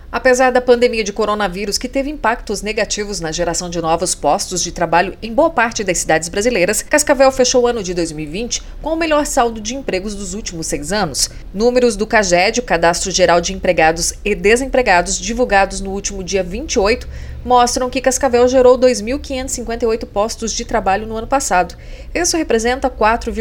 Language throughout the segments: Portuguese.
Apesar da pandemia de coronavírus, que teve impactos negativos na geração de novos postos de trabalho em boa parte das cidades brasileiras, Cascavel fechou o ano de 2020 com o melhor saldo de empregos dos últimos 6 anos. Números do CAGED, o Cadastro Geral de Empregados e Desempregados, divulgados no último dia 28, mostram que Cascavel gerou 2.558 postos de trabalho no ano passado. Isso representa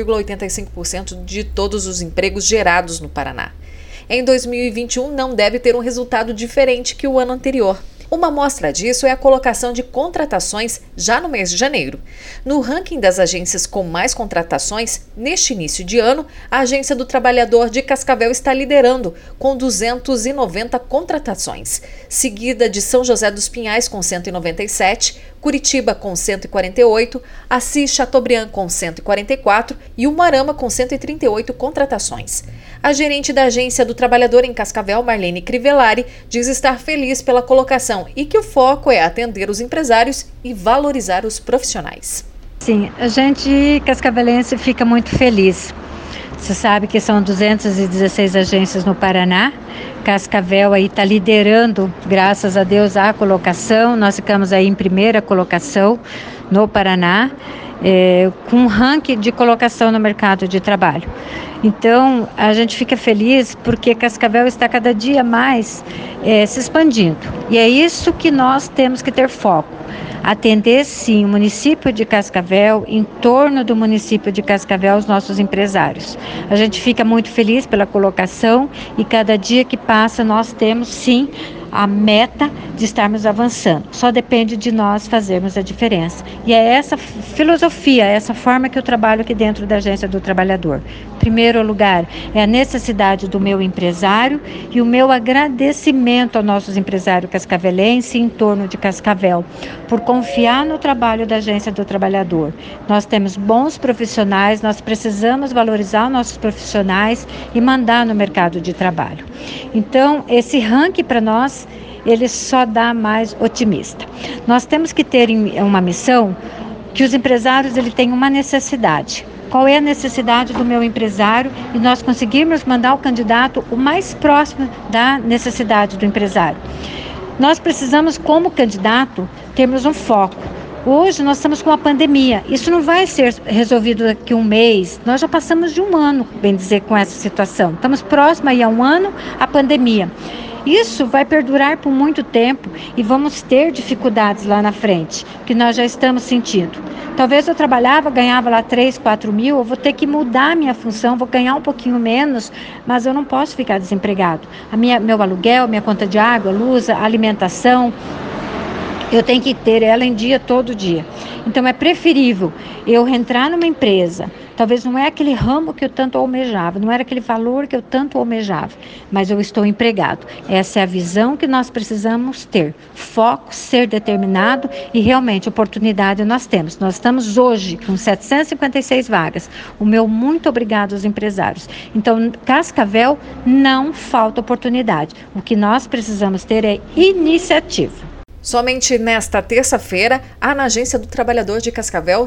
4,85% de todos os empregos gerados no Paraná. Em 2021, não deve ter um resultado diferente que o ano anterior. Uma amostra disso é a colocação de contratações já no mês de janeiro. No ranking das agências com mais contratações, neste início de ano, a Agência do Trabalhador de Cascavel está liderando, com 290 contratações, seguida de São José dos Pinhais com 197, Curitiba com 148, Assis Chateaubriand com 144 e Umuarama com 138 contratações. A gerente da Agência do Trabalhador em Cascavel, Marlene Crivellari, diz estar feliz pela colocação e que o foco é atender os empresários e valorizar os profissionais. Sim, a gente cascavelense fica muito feliz. Você sabe que são 216 agências no Paraná. Cascavel aí está liderando, graças a Deus, a colocação. Nós ficamos aí em primeira colocação no Paraná, com um ranking de colocação no mercado de trabalho. Então, a gente fica feliz porque Cascavel está cada dia mais se expandindo. E é isso que nós temos que ter foco. Atender, sim, o município de Cascavel, em torno do município de Cascavel, os nossos empresários. A gente fica muito feliz pela colocação e cada dia que passa nós temos, sim, a meta de estarmos avançando. Só depende de nós fazermos a diferença. E é essa filosofia, essa forma que eu trabalho aqui dentro da Agência do Trabalhador. Em primeiro lugar, é a necessidade do meu empresário e o meu agradecimento aos nossos empresários cascavelenses em torno de Cascavel, por confiar no trabalho da Agência do Trabalhador. Nós temos bons profissionais, nós precisamos valorizar os nossos profissionais e mandar no mercado de trabalho. Então, esse ranking para nós, ele só dá mais otimista. Nós temos que ter uma missão que os empresários ele têm uma necessidade. Qual é a necessidade do meu empresário e nós conseguirmos mandar o candidato o mais próximo da necessidade do empresário. Nós precisamos, como candidato, termos um foco. Hoje nós estamos com a pandemia, isso não vai ser resolvido daqui a um mês, nós já passamos de um ano, bem dizer, com essa situação. Estamos próximos aí a um ano à pandemia. Isso vai perdurar por muito tempo e vamos ter dificuldades lá na frente, que nós já estamos sentindo. Talvez eu trabalhava, ganhava lá 3, 4 mil, eu vou ter que mudar a minha função, vou ganhar um pouquinho menos, mas eu não posso ficar desempregado. Meu aluguel, minha conta de água, luz, alimentação, eu tenho que ter ela em dia, todo dia. Então é preferível eu entrar numa empresa, talvez não é aquele ramo que eu tanto almejava, não era aquele valor que eu tanto almejava, mas eu estou empregado. Essa é a visão que nós precisamos ter. Foco, ser determinado e realmente oportunidade nós temos. Nós estamos hoje com 756 vagas. O meu muito obrigado aos empresários. Então, Cascavel não falta oportunidade. O que nós precisamos ter é iniciativa. Somente nesta terça-feira, há na Agência do Trabalhador de Cascavel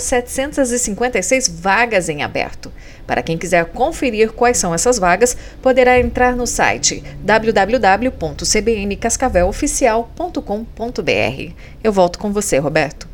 756 vagas em aberto. Para quem quiser conferir quais são essas vagas, poderá entrar no site www.cbncascaveloficial.com.br. Eu volto com você, Roberto.